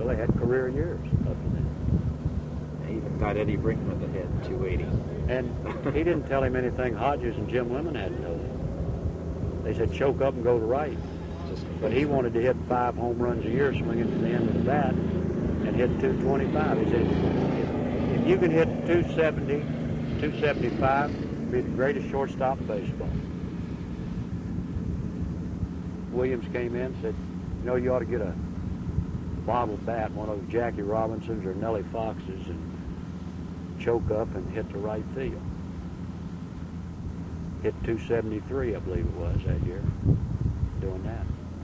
they had career years up to then. He even got Eddie Brinkman to hit 280. And he didn't tell him anything Hodges and Jim Lemon hadn't told him. They said choke up and go to right. But he wanted to hit 5 home runs a year, swinging to the end of the bat, and hit 225. He said, if you can hit 270, 275, be the greatest shortstop in baseball. Williams came in and said, you know, you ought to get a bottle bat, one of those Jackie Robinsons or Nellie Foxes, and choke up and hit the right field. Hit 273, I believe it was, that year, doing that.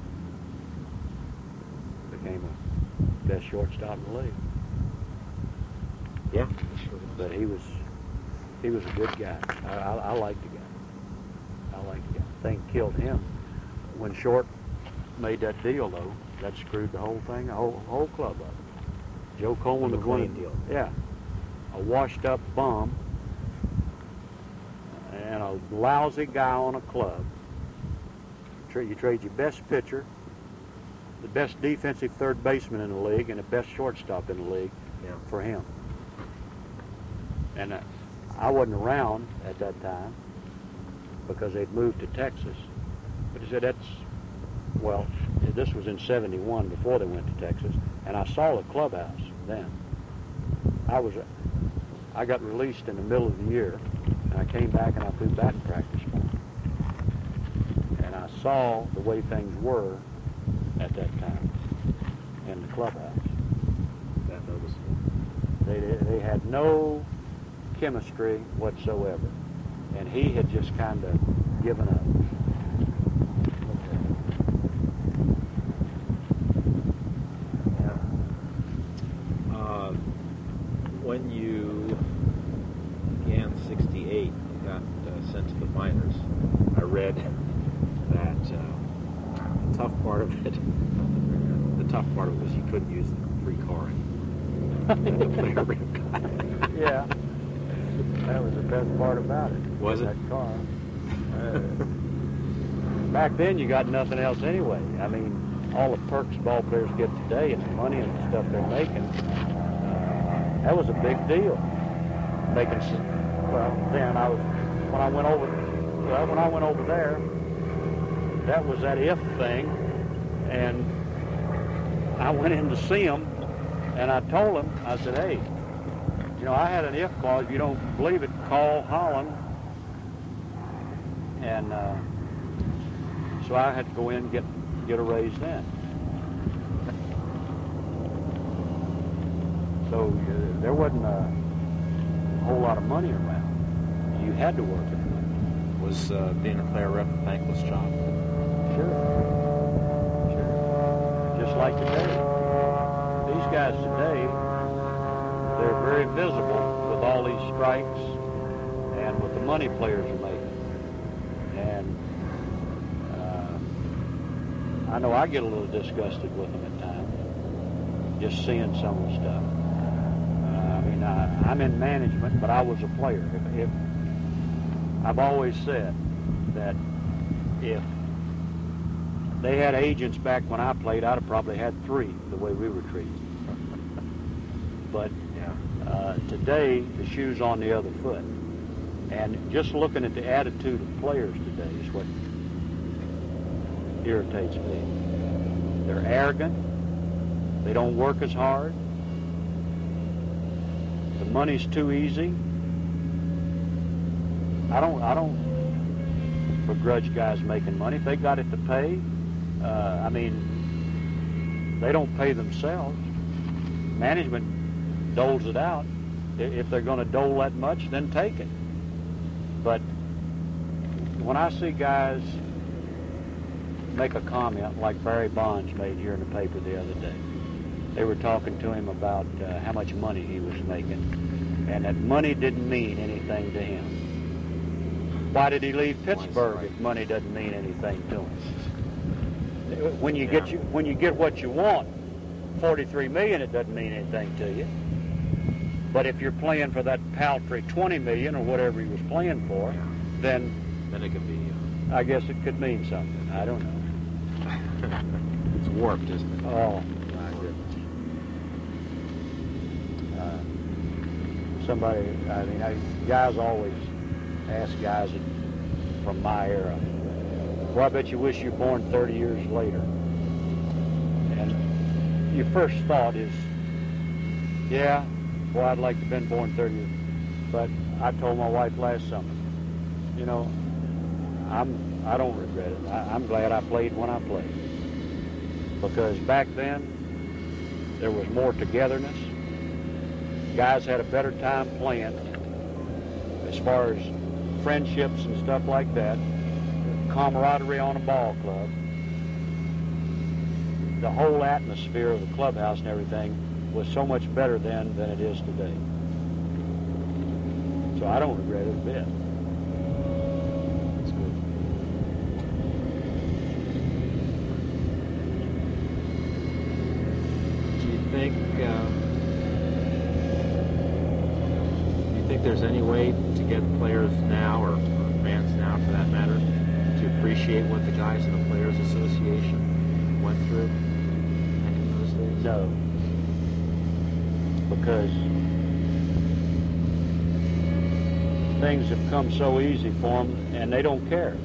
Became the best shortstop in the league. Yeah. But he was a good guy. I liked the guy. I liked the guy. Thing killed him. When Short made that deal, though, that screwed the whole thing, the whole club up. Joe Coleman was one deal. Yeah, a washed-up bum and a lousy guy on a club. You trade your best pitcher, the best defensive third baseman in the league, and the best shortstop in the league for him. And I wasn't around at that time because they'd moved to Texas. But he said well, this was in '71 before they went to Texas, and I saw the clubhouse then. I got released in the middle of the year, and I came back and I threw batting practice for them. And I saw the way things were at that time in the clubhouse. That noticeable. They had no chemistry whatsoever, and he had just kind of given up. When you began '68, you got sent to the minors. I read that the tough part of it was you couldn't use the free car to play a real guy. Yeah, that was the best part about it. Was it? That car. Back then, you got nothing else anyway. I mean, all the perks ball players get today and the money and the stuff they're making. That was a big deal. When I went over there, that was that if thing, and I went in to see him, and I told him, I said, hey, you know, I had an if clause. If you don't believe it, call Holland. And so I had to go in and get a raise then. So there wasn't a whole lot of money around. You had to work it. Was being a player rep a thankless job? Sure. Just like today. These guys today, they're very visible with all these strikes and with the money players are making. And I know I get a little disgusted with them at times, just seeing some of the stuff. I'm in management, but I was a player. I've always said that if they had agents back when I played, I'd have probably had 3 the way we were treated. But today, the shoe's on the other foot. And just looking at the attitude of players today is what irritates me. They're arrogant. They don't work as hard. The money's too easy. I don't begrudge guys making money. If they got it to pay, they don't pay themselves. Management doles it out. If they're going to dole that much, then take it. But when I see guys make a comment like Barry Bonds made here in the paper the other day, they were talking to him about how much money he was making, and that money didn't mean anything to him. Why did he leave Pittsburgh if money doesn't mean anything to him? When you get what you want, $43 million, it doesn't mean anything to you. But if you're playing for that paltry $20 million or whatever he was playing for, then it could be. I guess it could mean something. I don't know. It's warped, isn't it? Oh. Somebody, guys always ask guys from my era, well, I bet you wish you were born 30 years later. And your first thought is, yeah, boy, I'd like to have been born 30 years. But I told my wife last summer, you know, I don't regret it. I'm glad I played when I played. Because back then, there was more togetherness. Guys had a better time playing as far as friendships and stuff like that, camaraderie on a ball club. The whole atmosphere of the clubhouse and everything was so much better then than it is today. So I don't regret it a bit. That's good. Do you think there's any way to get players now, or fans now for that matter, to appreciate what the guys in the Players Association went through back in those days? No. Because things have come so easy for them, and they don't care.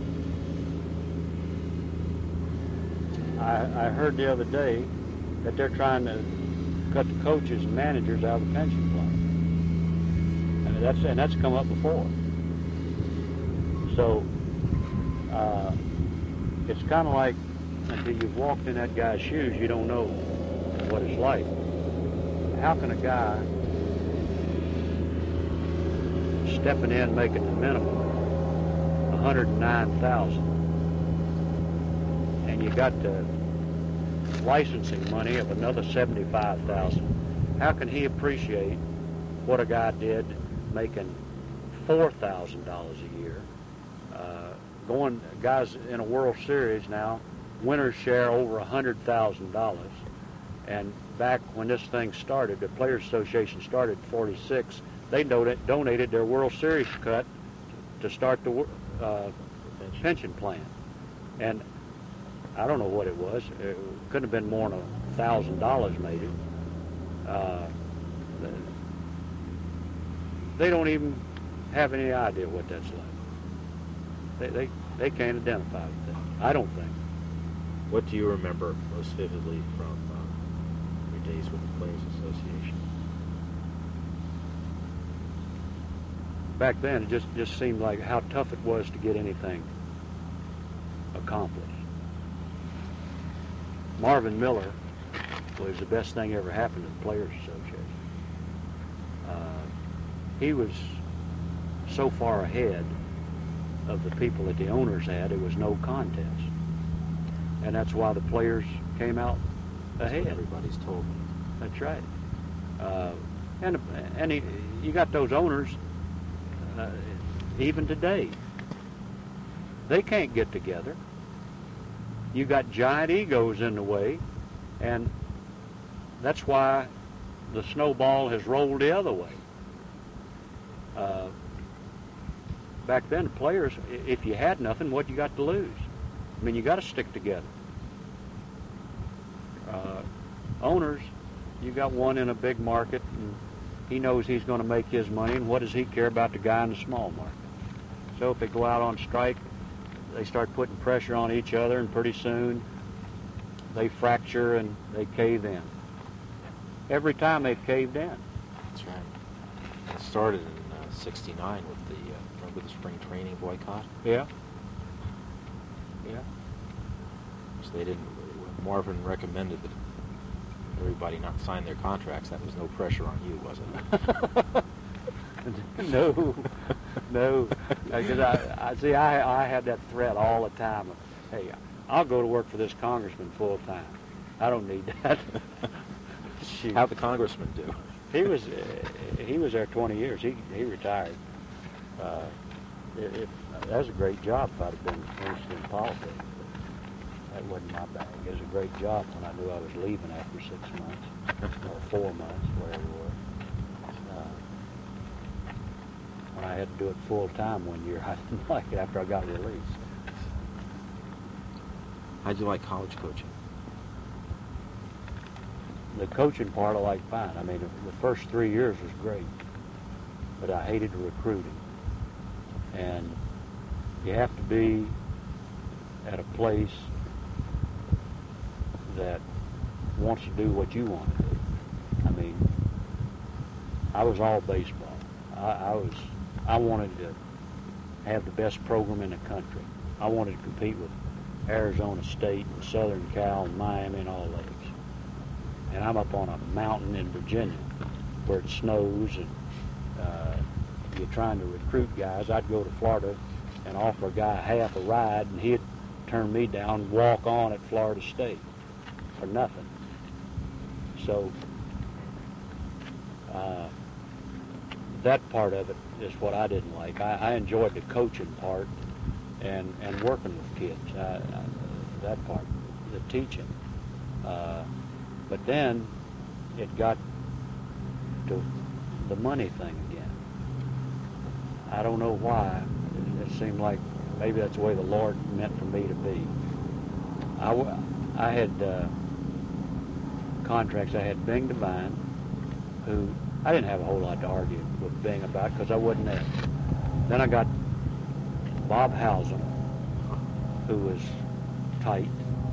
I heard the other day that they're trying to cut the coaches and managers out of the pension plan. And that's come up before. So it's kind of like until you've walked in that guy's shoes, you don't know what it's like. How can a guy stepping in making the minimum $109,000, and you got the licensing money of another $75,000? How can he appreciate what a guy did making $4,000 a year? Going guys in a World Series now, winners share over $100,000, and back when this thing started, the Players Association started in '46. They donated their World Series cut to start the pension plan. And I don't know what it was. It couldn't have been more than $1,000 maybe. They don't even have any idea what that's like. They can't identify with that. I don't think. What do you remember most vividly from your days with the Players Association? Back then, it just seemed like how tough it was to get anything accomplished. Marvin Miller was the best thing ever happened to the Players Association. He was so far ahead of the people that the owners had, it was no contest. And that's why the players came out ahead. That's what everybody's told me. That's right. You got those owners, even today, they can't get together. You got giant egos in the way, and that's why the snowball has rolled the other way. Back then, the players, if you had nothing, what you got to lose? I mean, you got to stick together. Owners, you got one in a big market, and he knows he's going to make his money, and what does he care about the guy in the small market? So if they go out on strike, they start putting pressure on each other, and pretty soon they fracture and they cave in. Every time they've caved in. That's right. It started in '69 with the remember the spring training boycott? Yeah. So they didn't. Marvin recommended that everybody not sign their contracts. That was no pressure on you, was it? No. Because I had that threat all the time. Of, hey, I'll go to work for this congressman full time. I don't need that. How'd the congressman do? He was there 20 years. He retired. That was a great job if I'd have been interested in politics. That wasn't my bag. It was a great job when I knew I was leaving after 6 months or 4 months, whatever it was. When I had to do it full time one year, I didn't like it after I got released. How'd you like college coaching? the coaching part I like fine. I mean, the first 3 years was great, but I hated recruiting. And you have to be at a place that wants to do what you want to do. I mean, I was all baseball. I wanted to have the best program in the country. I wanted to compete with Arizona State and Southern Cal and Miami and all those. And I'm up on a mountain in Virginia where it snows, and you're trying to recruit guys. I'd go to Florida and offer a guy half a ride, and he'd turn me down and walk on at Florida State for nothing. So that part of it is what I didn't like. I enjoyed the coaching part and working with kids. That part, the teaching. But then it got to the money thing again. I don't know why. It seemed like maybe that's the way the Lord meant for me to be. I had contracts. I had Bing Devine, who I didn't have a whole lot to argue with Bing about because I wasn't there. Then I got Bob Howsam, who was tight.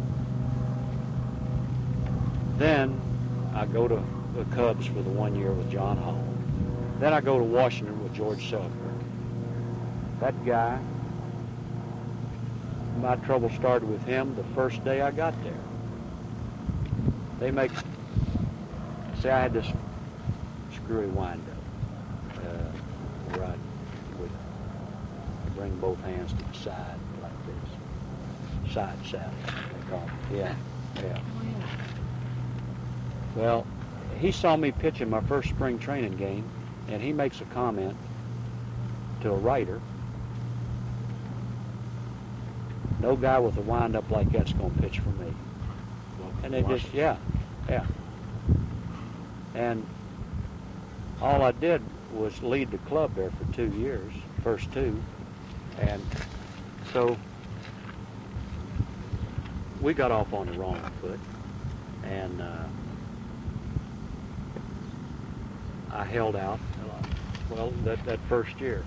Then I go to the Cubs for the 1 year with John Hall. Then I go to Washington with George Selkirk. That guy, my trouble started with him the first day I got there. See, I had this screwy wind-up where I would bring both hands to the side like this. Side saddle, they call it. Yeah. Well, he saw me pitching my first spring training game, and he makes a comment to a writer. No guy with a wind-up like that's going to pitch for me. And they just, yeah. And all I did was lead the club there for 2 years, first two. And so we got off on the wrong foot. And I held out. Well, that first year,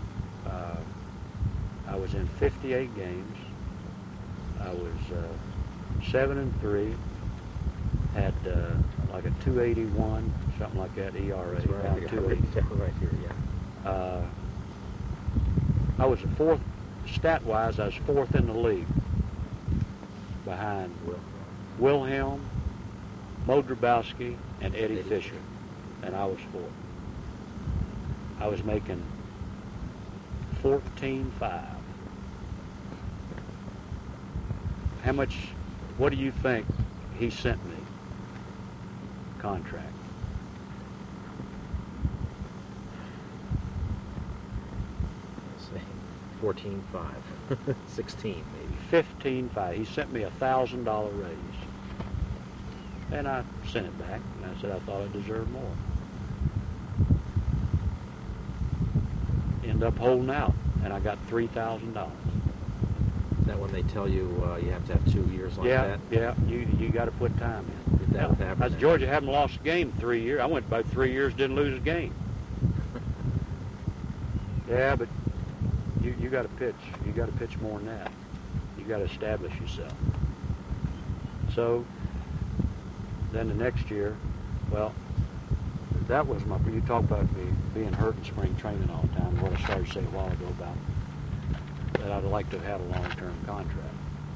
I was in 58 games. I was 7-3. Had like a 281, something like that, ERA. That's right, Around 280. Right here, yeah. I was fourth, stat-wise, I was fourth in the league behind Wilhelm, Mo Drabowski, and Eddie Fisher. And I was fourth. I was making $14,500. How much, what do you think he sent me? Contract. Let's see, 14.5, 16 maybe. 15.5. He sent me $1,000 raise. And I sent it back, and I said I thought I deserved more. End up holding out, and I got $3,000. Is that when they tell you you have to have 2 years like that? Yeah, you got to put time in. Did that with Abernathy? Georgia hadn't lost a game 3 years. I went about 3 years, didn't lose a game. Yeah, but you got to pitch. You got to pitch more than that. You got to establish yourself. So then the next year, well, that was you talk about me being hurt in spring training all the time. What I started to say a while ago about that I'd like to have had a long-term contract.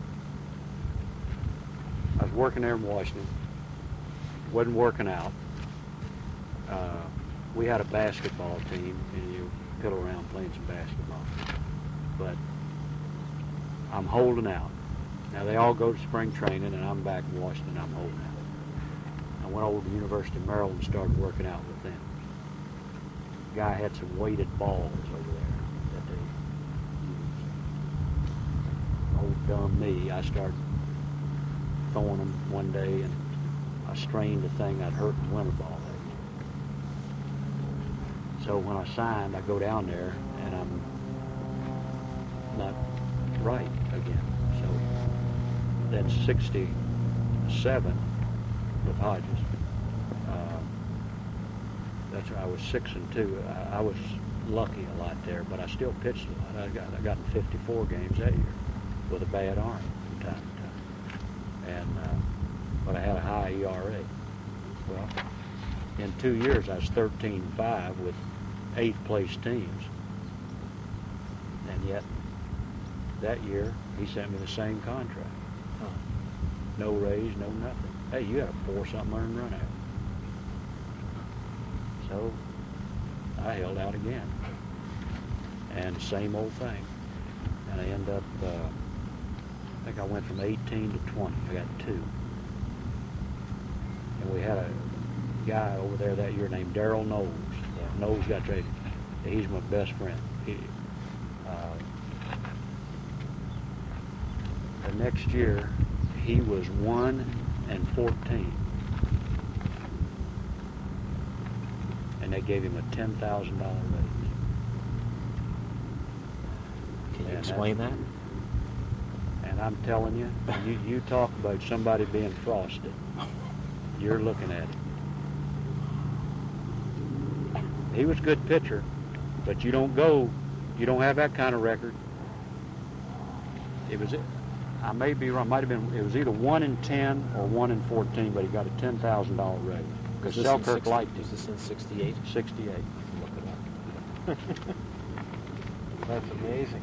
I was working there in Washington. Wasn't working out. We had a basketball team, and you piddle around playing some basketball. But I'm holding out. Now, they all go to spring training, and I'm back in Washington. I'm holding out. I went over to the University of Maryland and started working out with them. The guy had some weighted balls over there that they used. Old dumb me, I started throwing them one day, and I strained the thing I'd hurt in winter ball age. So when I signed, I go down there, and I'm not right again. So then 67 with Hodges, That's right. I was 6-2. I was lucky a lot there, but I still pitched a lot. I got in 54 games that year with a bad arm from time to time, and but I had a high ERA. Well, in 2 years, I was 13-5 with 8th place teams, and yet that year he sent me the same contract. Huh. No raise, no nothing. Hey, you got a 4-something earned run out. So I held out again, and same old thing. And I end up, I think I went from 18 to 20. I got 2. And we had a guy over there that year named Darrell Knowles. Yeah. Knowles got traded. He's my best friend. The next year, he was 1-14. And they gave him a $10,000 raise. Can you explain that? And I'm telling you, you talk about somebody being frosted. You're looking at it. He was a good pitcher, but you don't have that kind of record. I may be wrong, it was either 1-10 or 1-14, but he got a $10,000 raise. Because Selkirk liked him. Was this in 68? 68. Look it up. That's amazing.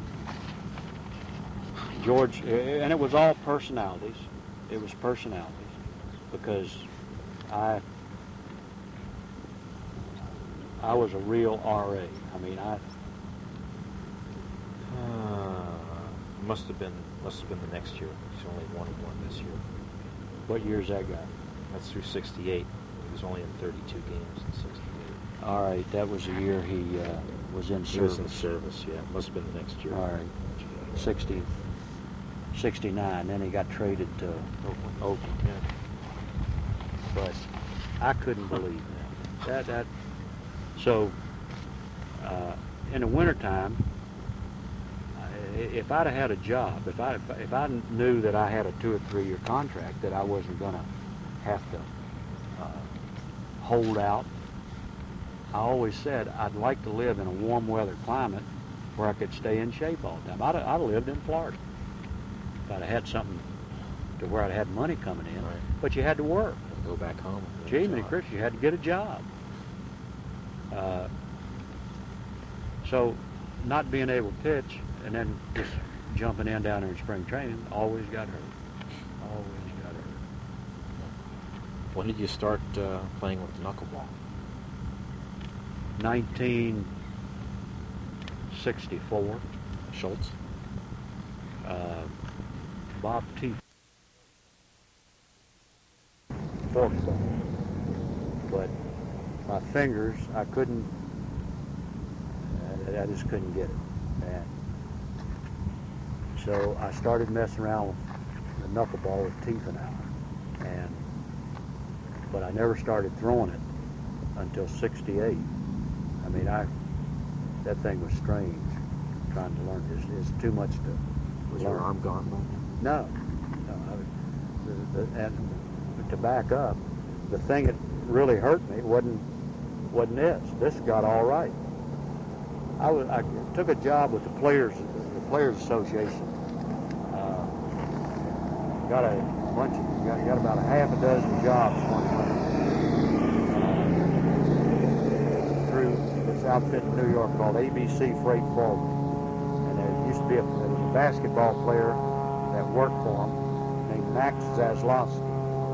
George, and it was all personalities. It was personalities, because I was a real RA. I mean, Must have been the next year. He's only 1-1 this year. What year's that guy? That's through 68. He was only in 32 games in 68. All right, that was the year he was in service. He was in service, yeah. It must have been the next year. All right, 69. Then he got traded to Oakland. Yeah. But I couldn't believe that. So in the wintertime, if I'd have had a job, if I knew that I had a 2 or 3 year contract, that I wasn't going to have to hold out, I always said I'd like to live in a warm weather climate where I could stay in shape all the time. I'd have lived in Florida if I'd have had something to where I'd had money coming in. Right. But you had to work. Go back home. Jiminy Chris, you had to get a job. So not being able to pitch and then just jumping in down there in spring training always got hurt. Always got hurt. When did you start playing with the knuckleball? 1964. Schultz? Bob T. Forkball. But my fingers, I just couldn't get it. And so I started messing around with the knuckleball with Tiefenauer. But I never started throwing it until 68. I mean, that thing was strange trying to learn. It's too much to Was learn. your arm gone by then? No. And to back up, the thing that really hurt me wasn't this. This got all right. I took a job with the Players Association. Got about a half a dozen jobs through this outfit in New York called ABC Freight Forward. And there used to be a basketball player that worked for them named Max Zaslowski.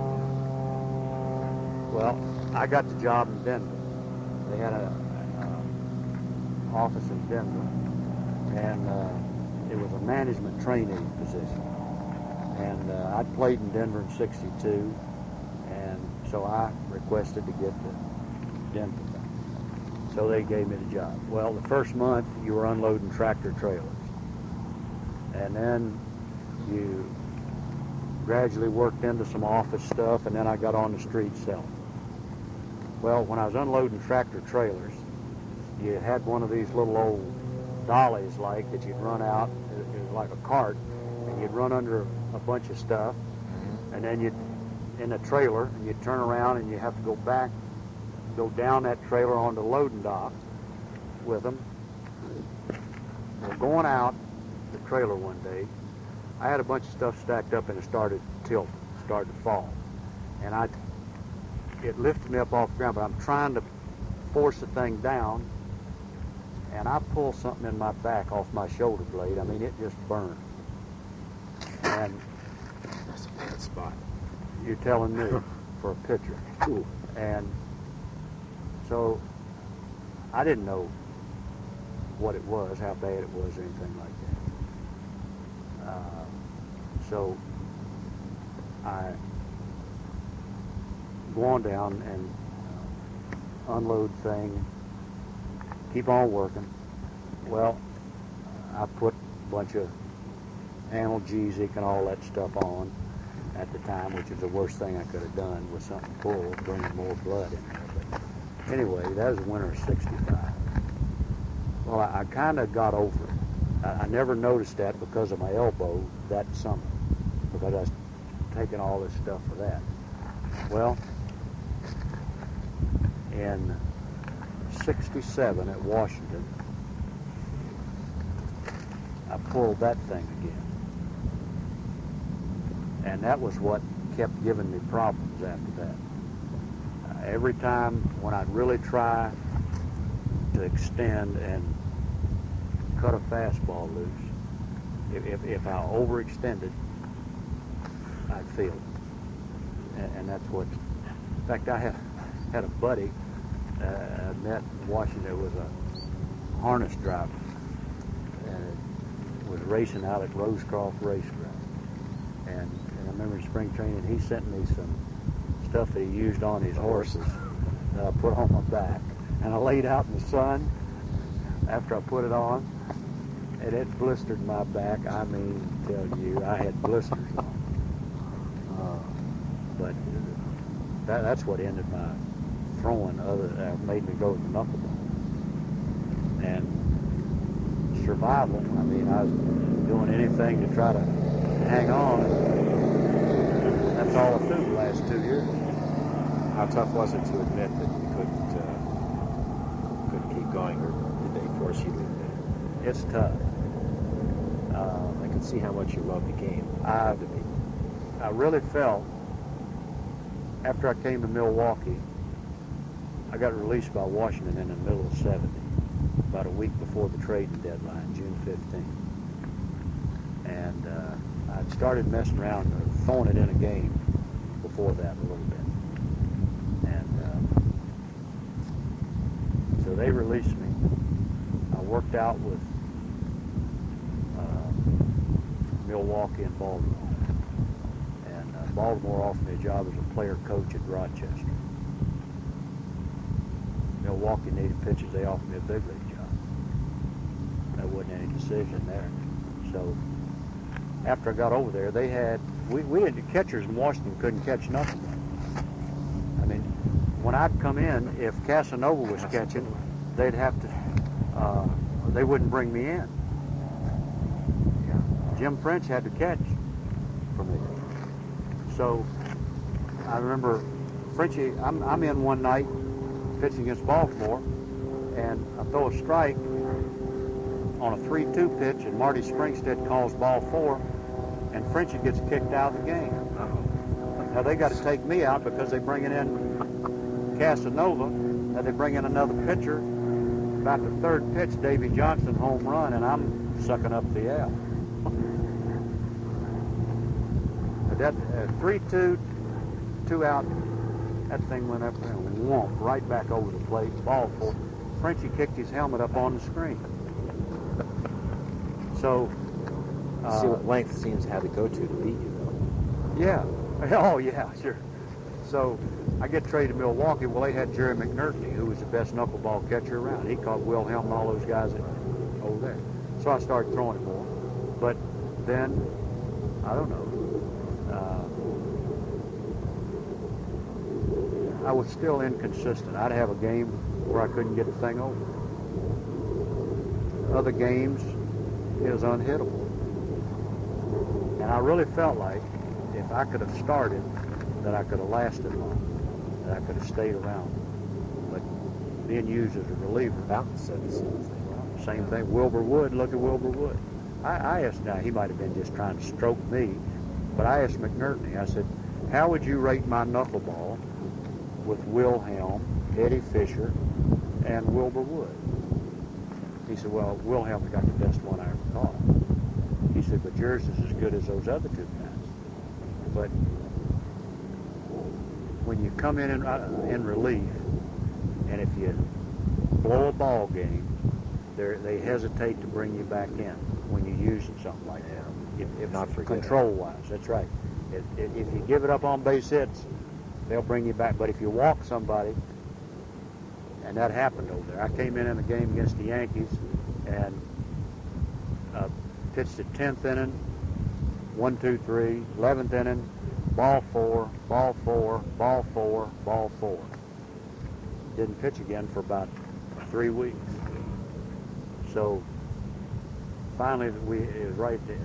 Well, I got the job in Denver. They had an office in Denver, and it was a management trainee position. And I'd played in Denver in 62, and so I requested to get to Denver. So they gave me the job. Well, the first month you were unloading tractor trailers, and then you gradually worked into some office stuff, and then I got on the street selling. Well, when I was unloading tractor trailers, you had one of these little old dollies that you'd run out, it was like a cart, and you'd run under a bunch of stuff, and then you'd in a trailer, and you'd turn around and you have to go back go down that trailer on the loading dock with them. We're going out the trailer one day. I had a bunch of stuff stacked up and it started tilting, started to fall. And it lifted me up off the ground, but I'm trying to force the thing down, and I pull something in my back off my shoulder blade. I mean, it just burned. And That's a bad spot. you're telling me for a pitcher. Ooh. And so I didn't know what it was, how bad it was, or anything like that. So I go on down and unload thing, keep on working. Well, I put a bunch of analgesic and all that stuff on at the time, which is the worst thing I could have done with something full, bringing more blood in there. But anyway, that was the winter of '65. Well, I kind of got over it. I never noticed that because of my elbow that summer, because I was taking all this stuff for that. Well, in '67 at Washington, I pulled that thing again. And that was what kept giving me problems after that. Every time when I'd really try to extend and cut a fastball loose, if I overextended, I'd feel it. And that's what, in fact, I had a buddy I met in Washington. It was a harness driver, and it was racing out at Rosecroft Racetrack. And I remember in spring training, he sent me some stuff that he used on his horses that I put on my back. And I laid out in the sun after I put it on, and it blistered my back. I mean, tell you, I had blisters on. But that's what ended my throwing, made me go to knuckleball. And survival, I mean, I was doing anything to try to hang on. That's all I threw the last 2 years. How tough was it to admit that you couldn't keep going, or did they force you to admit it? It's tough. I can see how much you love the game. I really felt, after I came to Milwaukee, I got released by Washington in the middle of '70, about a week before the trading deadline, June 15th. And I'd started messing around, throwing it in a game before that a little bit. And so they released me. I worked out with Milwaukee and Baltimore. And Baltimore offered me a job as a player coach at Rochester. Milwaukee needed pitchers. They offered me a big league job. There wasn't any decision there. So after I got over there, they had, we had the catchers in Washington couldn't catch nothing. I mean, when I'd come in, if Casanova was catching, they'd have to, they wouldn't bring me in. Jim French had to catch for me. So I remember Frenchie, I'm in one night pitching against Baltimore, and I throw a strike on a 3-2 pitch, and Marty Springstead calls ball 4, and Frenchie gets kicked out of the game. Now they got to take me out because they're bringing in Casanova, and they bring in another pitcher. About the third pitch, Davy Johnson home run, and I'm sucking up the L. That 3-2, 2 out, that thing went up there and whoomp, right back over the plate, ball 4. Frenchie kicked his helmet up on the screen. So, See what length seems had to go to beat you, though. yeah. Oh, yeah, sure. So I get traded to Milwaukee. Well, they had Jerry McNerney, who was the best knuckleball catcher around. He caught Wilhelm and all those guys over there. So I started throwing it more. But then, I don't know, I was still inconsistent. I'd have a game where I couldn't get the thing over. Other games, it was unhittable. And I really felt like if I could have started, that I could have lasted longer, that I could have stayed around. but being used as a reliever. Fountain said the same thing. Same thing. Wilbur Wood, look at Wilbur Wood. I asked, now he might have been just trying to stroke me, but I asked McNerney, I said, how would you rate my knuckleball with Wilhelm, Eddie Fisher, and Wilbur Wood? He said, well, Wilhelm's got the best one I ever caught. He said, but yours is as good as those other two guys. But when you come in relief, and if you blow a ball game, they hesitate to bring you back in when you're using something like that. If not for control-wise, that's right. If you give it up on base hits, they'll bring you back. But if you walk somebody, and that happened over there. I came in a game against the Yankees and pitched the 10th inning, 1, 2, 3, 11th inning, ball 4, ball 4, ball 4, ball 4. Didn't pitch again for about 3 weeks. So finally, it was right there.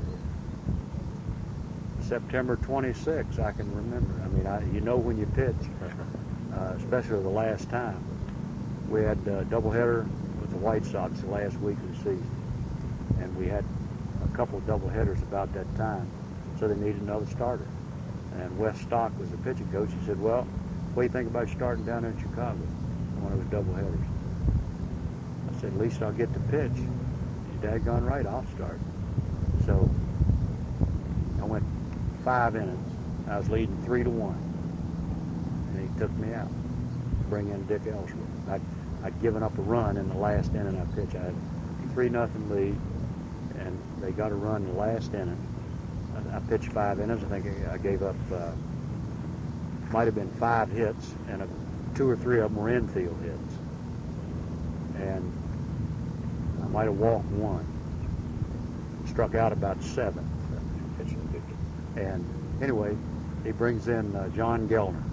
September 26th, I can remember. I mean, you know when you pitch, especially the last time. We had a doubleheader with the White Sox the last week of the season, and we had a couple of doubleheaders about that time, so they needed another starter. And Wes Stock was the pitching coach. He said, well, what do you think about starting down in Chicago, one of those doubleheaders? I said, at least I'll get to pitch. He's daggone right, I'll start. So I went 5 innings. I was leading 3-1, and he took me out, bring in Dick Ellsworth. I'd given up a run in the last inning I pitched. I had a 3-0 lead, and they got a run in the last inning. I pitched 5 innings. I think I gave up, might have been 5 hits, and 2 or 3 of them were infield hits. And I might have walked 1. Struck out about 7. And anyway, he brings in John Gellner.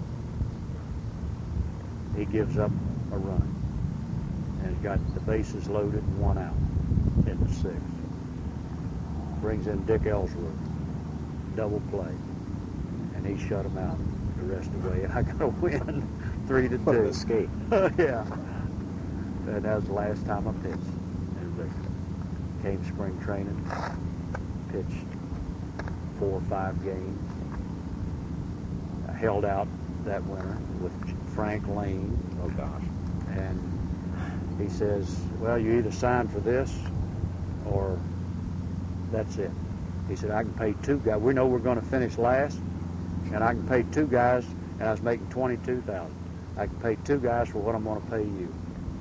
He gives up a run. And he's got the bases loaded and 1 out in the 6th. Brings in Dick Ellsworth. Double play. And he shut him out the rest of the way. And I got a win 3-2. What an escape. Yeah. And that was the last time I pitched. And came spring training. Pitched 4 or 5 games. I held out that winter with Frank Lane. Oh, gosh. And he says, well, you either sign for this or that's it. He said, I can pay 2 guys. We know we're going to finish last, and I can pay 2 guys, and I was making $22,000. I can pay 2 guys for what I'm going to pay you.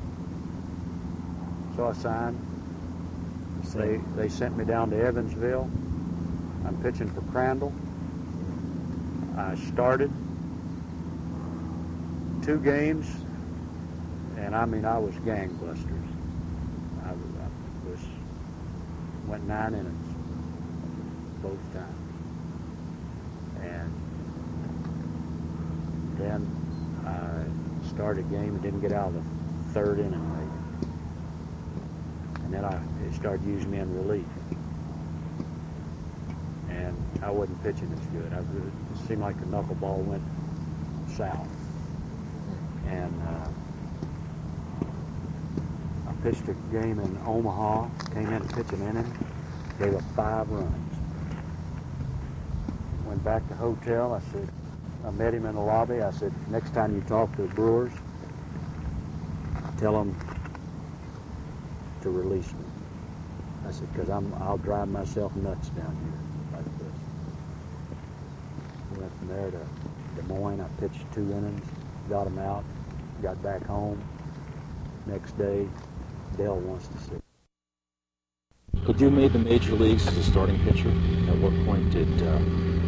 So I signed. They sent me down to Evansville. I'm pitching for Crandall. I started 2 games, and I mean, I was gangbusters. I went 9 innings both times. And then I started a game and didn't get out of the 3rd inning maybe. And then they started using me in relief. And I wasn't pitching as good. It seemed like the knuckleball went south. And I pitched a game in Omaha, came in to pitch an inning, gave up 5 runs. Went back to the hotel. I said, I met him in the lobby. I said, next time you talk to the Brewers, tell them to release me. I said, because I'll drive myself nuts down here like this. We went from there to Des Moines. I pitched 2 innings, got him out, got back home. Next day, Dell wants to see. But you made the major leagues as a starting pitcher. At what point did